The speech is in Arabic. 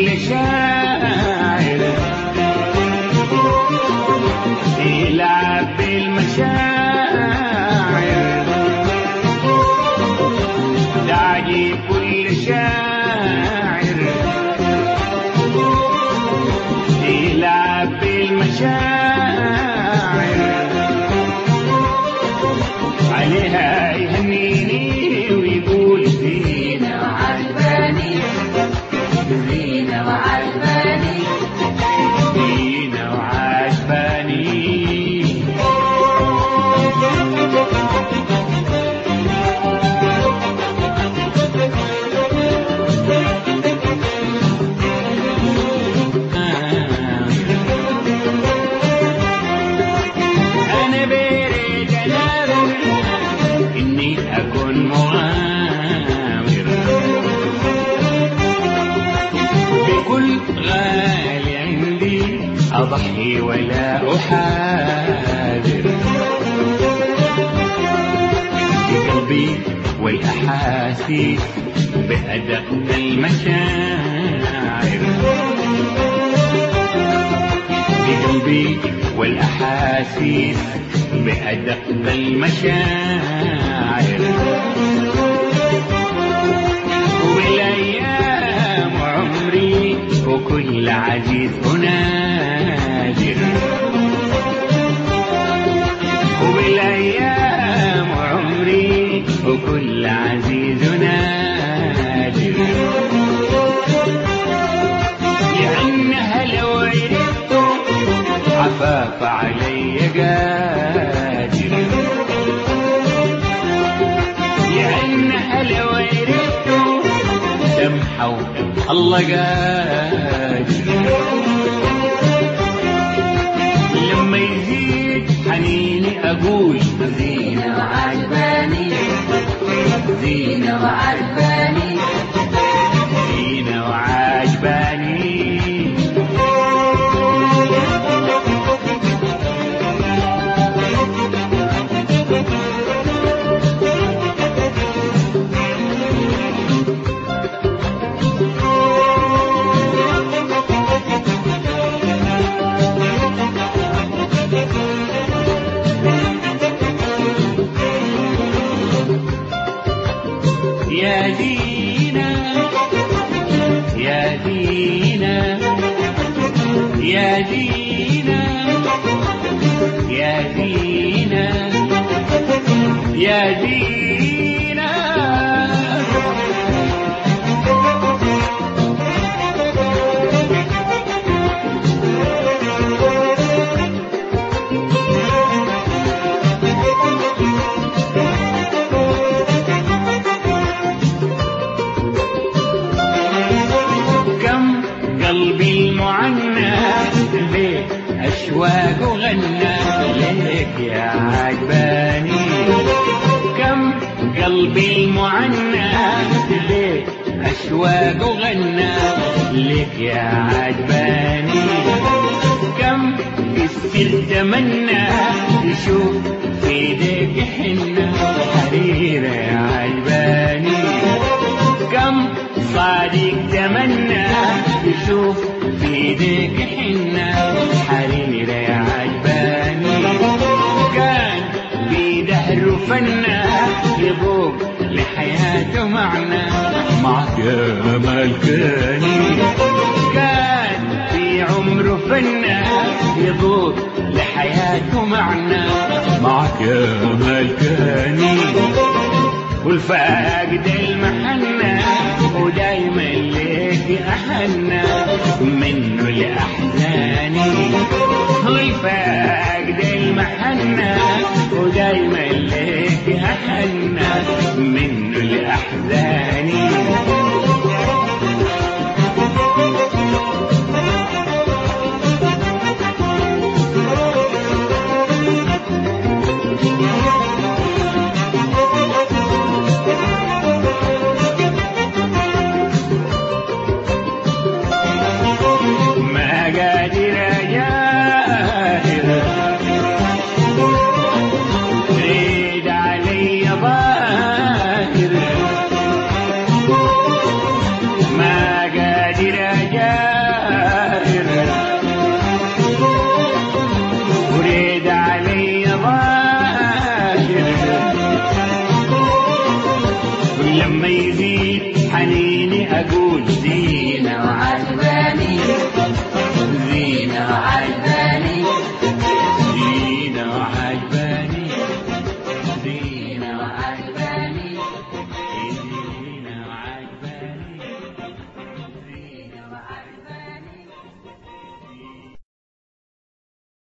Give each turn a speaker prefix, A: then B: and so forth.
A: كل شاعر يلعب بالمشاعر، تعجب كل شاعر يلعب بالمشاعر، عليها يهنيني ويقول زينة وعجباني، زينة وعجباني، زينة وعجباني. أنا بريد أناظر إني أكون مغامر، بكل غالي عندي أضحي ولا أحاذر، بقلبي والأحاسيس بأدق المشاعر، بقلبي والأحاسيس بأدق المشاعر، وبالأيام عمري وكل عزيز أناجر، وبالأيام عمري وكل عزيز أناجر، لأنها لو عرفت عفاف علي قادر، لأنها لو عرفت سمحوا الله قادر، لما يزيد حنيني أقول زينة وعجباني، زينة وعجباني، زينة وعجباني. يا دينا يا دينا يا دينا يا دينا يا دينا، قلبي المعنى ليك أشواق وغنى، ليك يا عجباني، كم قلبي المعنى ليك أشواق وغنى، ليك يا عجباني، كم بالسر تمنى يشوف في ايديك حنة حريرة يا عجباني، كم صادق تمنى يشوف في ايديك حنة حريرة يا عجباني، كان بيدهر فنة يذوق لحياته معنى معك يا ملكاني، كان في عمره فنة يذوق لحياته معنى معك يا ملكاني، والفاقد المحنة ودايما ليك أحنى منه لأحزاني، والفاقد المحنة ودايما ليك أحنى منه لأحزاني.